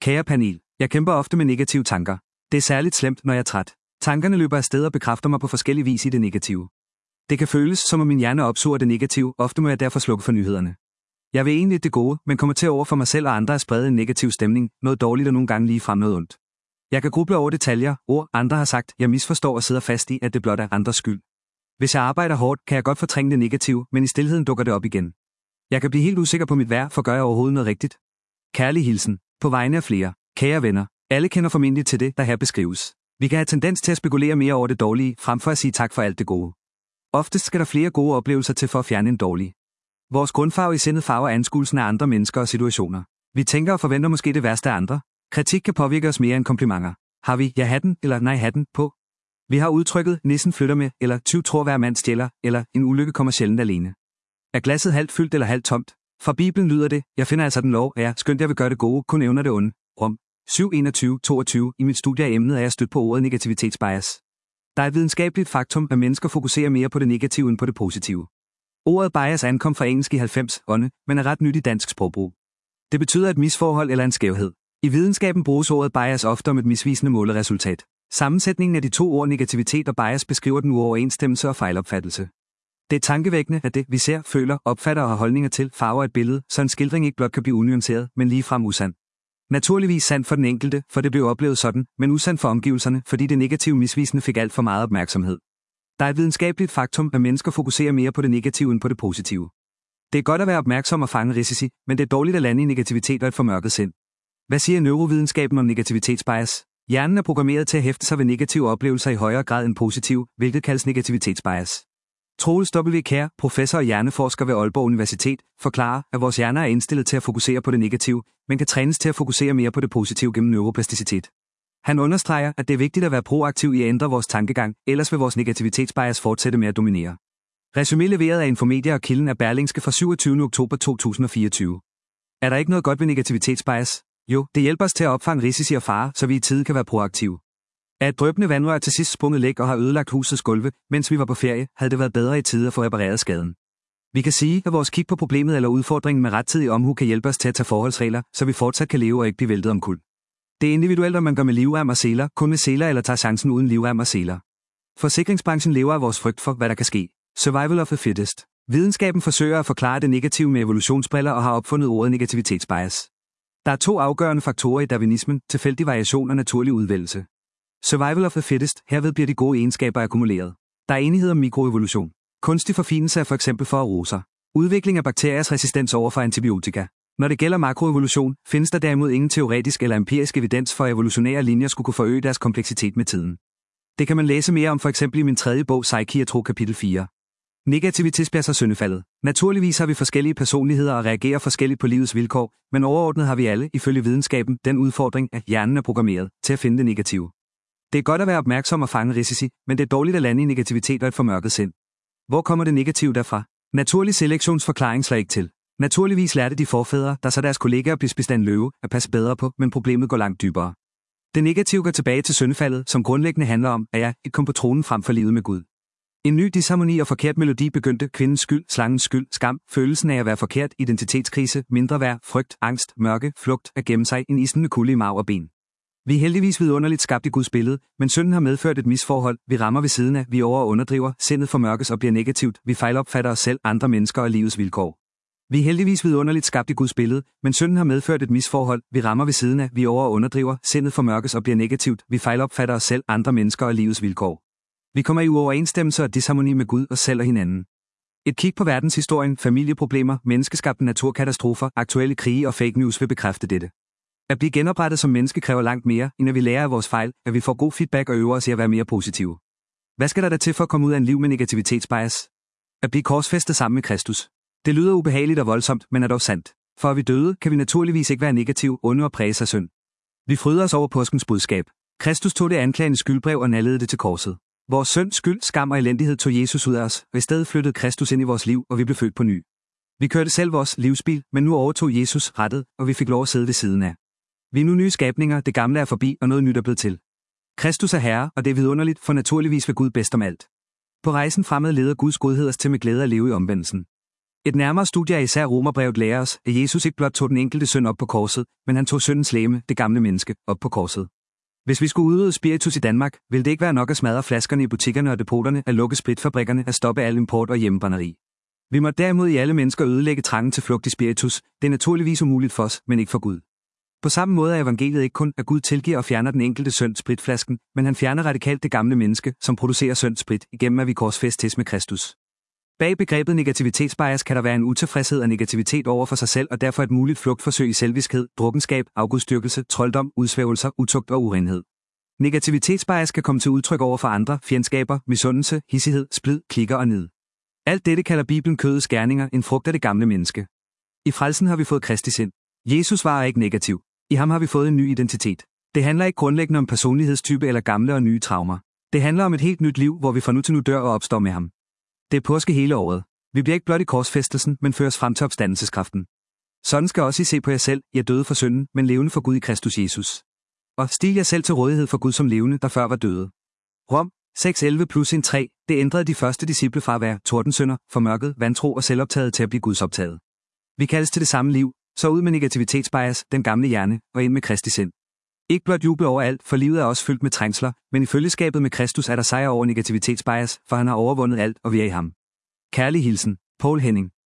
Kære panel, jeg kæmper ofte med negative tanker. Det er særligt slemt, når jeg er træt. Tankerne løber afsted og bekræfter mig på forskellige vis i det negative. Det kan føles, som om min hjerne opsuger det negative, ofte må jeg derfor slukke for nyhederne. Jeg vil egentlig det gode, men kommer til over for mig selv og andre at sprede en negativ stemning, noget dårligt og nogle gange ligefrem noget ondt. Jeg kan gruble over detaljer, ord, andre har sagt, jeg misforstår og sidder fast i, at det blot er andres skyld. Hvis jeg arbejder hårdt, kan jeg godt fortrænge det negative, men i stilheden dukker det op igen. Jeg kan blive helt usikker på mit værd, for gør jeg overhovedet noget rigtigt? Kærlig hilsen. På vegne af flere. Kære venner. Alle kender formentlig til det, der her beskrives. Vi kan have tendens til at spekulere mere over det dårlige, frem for at sige tak for alt det gode. Oftest skal der flere gode oplevelser til for at fjerne en dårlig. Vores grundfarve i sindet farver anskuelsen af andre mennesker og situationer. Vi tænker og forventer måske det værste af andre. Kritik kan påvirke os mere end komplimenter. Har vi ja hatten eller nej hatten på? Vi har udtrykket nissen flytter med, eller 20 tror hver mand stjæler, eller en ulykke kommer sjældent alene. Er glasset halvt fyldt eller halvt tomt? Fra Bibelen lyder det, jeg finder altså den lov, at jeg, skønt jeg vil gøre det gode, kun evner det onde. Rom 7:21-22. I mit studie af emnet er jeg stødt på ordet negativitetsbias. Der er et videnskabeligt faktum, at mennesker fokuserer mere på det negative end på det positive. Ordet bias ankom fra engelsk i 90'erne, men er ret nyt i dansk sprogbrug. Det betyder et misforhold eller en skævhed. I videnskaben bruges ordet bias ofte om et misvisende måleresultat. Sammensætningen af de to ord negativitet og bias beskriver den uoverensstemmelse og fejlopfattelse. Det er tankevækkende, at det, vi ser, føler, opfatter og har holdninger til, farver et billede, så en skildring ikke blot kan blive unuanceret, men ligefrem usand. Naturligvis sandt for den enkelte, for det blev oplevet sådan, men usandt for omgivelserne, fordi det negative misvisende fik alt for meget opmærksomhed. Der er et videnskabeligt faktum, at mennesker fokuserer mere på det negative end på det positive. Det er godt at være opmærksom og fange risici, men det er dårligt at lande i negativitet og et formørket sind. Hvad siger neurovidenskaben om negativitetsbias? Hjernen er programmeret til at hæfte sig ved negative oplevelser i højere grad end positive, hvilket kaldes negativitetsbias. Troels W. Kjær, professor og hjerneforsker ved Aalborg Universitet, forklarer, at vores hjerner er indstillet til at fokusere på det negative, men kan trænes til at fokusere mere på det positive gennem neuroplasticitet. Han understreger, at det er vigtigt at være proaktiv i at ændre vores tankegang, ellers vil vores negativitetsbias fortsætte med at dominere. Resumé leveret af Infomedia og kilden er Berlingske fra 27. oktober 2024. Er der ikke noget godt ved negativitetsbias? Jo, det hjælper os til at opfange risici og farer, så vi i tide kan være proaktive. Er et dryppende vandrør til sidst sprunget læk og har ødelagt husets gulve, mens vi var på ferie, havde det været bedre i tide at få repareret skaden. Vi kan sige, at vores kig på problemet eller udfordringen med rettidig omhu kan hjælpe os til at tage forholdsregler, så vi fortsat kan leve og ikke blive væltet omkuld. Det er individuelt, om man gør med livrem og seler, kun med seler eller tager chancen uden livrem og seler. Forsikringsbranchen lever af vores frygt for, hvad der kan ske. Survival of the fittest. Videnskaben forsøger at forklare det negative med evolutionsbriller og har opfundet ordet negativitetsbias. Der er to afgørende faktorer i darwinismen, tilfældig variation og naturlig udvælgelse. Survival of the fittest, herved bliver de gode egenskaber akkumuleret. Der er enighed om mikroevolution. Kunstig forfinelse er for eksempel for aroser. Udvikling af bakteriers resistens over for antibiotika. Når det gælder makroevolution, findes der derimod ingen teoretisk eller empirisk evidens for, at evolutionære linjer skulle kunne forøge deres kompleksitet med tiden. Det kan man læse mere om for eksempel i min tredje bog, Psyche og Tro, kapitel 4. Negativitetsbias og syndefaldet. Naturligvis har vi forskellige personligheder og reagerer forskelligt på livets vilkår, men overordnet har vi alle, ifølge videnskaben, den udfordring, at hjernen er programmeret til at finde det negative. Det er godt at være opmærksom og fange risici, men det er dårligt at lande i negativitet og et formørket sind. Hvor kommer det negative derfra? Naturlig selektionsforklaring slår ikke til. Naturligvis lærte de forfædre, der så deres kollegaer blev spist af en løve, at passe bedre på, men problemet går langt dybere. Det negative går tilbage til syndefaldet, som grundlæggende handler om, at jeg ikke kom på tronen frem for livet med Gud. En ny disharmoni og forkert melodi begyndte: kvindens skyld, slangens skyld, skam, følelsen af at være forkert, identitetskrise, mindreværd, frygt, angst, mørke, flugt, at gemme sig, en isnende kulde i marv og ben. Vi er heldigvis vidunderligt skabt i Guds billede, men synden har medført et misforhold, vi rammer ved siden af, vi over- og underdriver, sindet formørkes og bliver negativt, vi fejlopfatter os selv, andre mennesker og livets vilkår. Vi er heldigvis vidunderligt skabt i Guds billede, men synden har medført et misforhold, vi rammer ved siden af, vi over- og underdriver, sindet formørkes og bliver negativt, vi fejlopfatter os selv, andre mennesker og livets vilkår. Vi kommer i uoverensstemmelse og disharmoni med Gud, os selv og hinanden. Et kig på verdenshistorien, familieproblemer, menneskeskabte naturkatastrofer, aktuelle krige og fake news vil bekræfte dette. At blive genoprettet som menneske kræver langt mere, end at vi lærer af vores fejl, at vi får god feedback og øver os i at være mere positive. Hvad skal der da til for at komme ud af en liv med negativitetsbias? At blive korsfæstet sammen med Kristus. Det lyder ubehageligt og voldsomt, men er dog sandt. For at vi døde, kan vi naturligvis ikke være negative, onde og præges af synd. Vi fryder os over påskens budskab. Kristus tog det anklagende skyldbrev og nallede det til korset. Vores synd, skyld, skam og elendighed tog Jesus ud af os, og i stedet flyttede Kristus ind i vores liv, og vi blev født på ny. Vi kørte selv vores livsbil, men nu overtog Jesus rettet, og vi fik lov at sidde ved siden af. Vi er nu nye skabninger, det gamle er forbi, og noget nyt er blevet til. Kristus er Herre, og det er vidunderligt, for naturligvis vil Gud bedst om alt. På rejsen fremad leder Guds godhed os til med glæde at leve i omvendelsen. Et nærmere studie af især Romerbrevet lærer os, at Jesus ikke blot tog den enkelte synd op på korset, men han tog syndens legeme, det gamle menneske, op på korset. Hvis vi skulle udrydde spiritus i Danmark, ville det ikke være nok at smadre flaskerne i butikkerne og depoterne, at lukke spritfabrikkerne, at stoppe al import og hjemmebrænderi. Vi må derimod i alle mennesker ødelægge trangen til flugt i spiritus. Det er naturligvis umuligt for os, men ikke for Gud. På samme måde er evangeliet ikke kun, at Gud tilgiver og fjerner den enkelte synd spritflasken, men han fjerner radikalt det gamle menneske, som producerer synd sprit, igennem at vi korsfæstes med Kristus. Bag begrebet negativitetsbias kan der være en utilfredshed og negativitet over for sig selv og derfor et muligt flugtforsøg i selviskhed, drukkenskab, afgudstyrkelse, trolddom, udsvævelser, utugt og urenhed. Negativitetsbias kan komme til udtryk over for andre, fjendskaber, misundelse, hissighed, splid, klikker og nid. Alt dette kalder Bibelen kødets gerninger, en frugt af det gamle menneske. I frelsen har vi fået Kristi sind. Jesus var ikke negativ. I ham har vi fået en ny identitet. Det handler ikke grundlæggende om personlighedstype eller gamle og nye traumer. Det handler om et helt nyt liv, hvor vi fra nu til nu dør og opstår med ham. Det er påske hele året. Vi bliver ikke blot i korsfæstelsen, men føres frem til opstandelseskraften. Sådan skal også I se på jer selv, I er døde for synden, men levende for Gud i Kristus Jesus. Og stil jer selv til rådighed for Gud som levende, der før var døde. Rom 6:11+1:3, det ændrede de første disciple fra at være tordensønder, formørket, vantro og selvoptaget til at blive gudsoptaget. Vi kaldes til det samme liv, så ud med negativitetsbias, den gamle hjerne, og ind med Kristi sind. Ikke blot juble over alt, for livet er også fyldt med trængsler, men i følgeskabet med Kristus er der sejr over negativitetsbias, for han har overvundet alt, og vi er i ham. Kærlig hilsen, Paul Henning.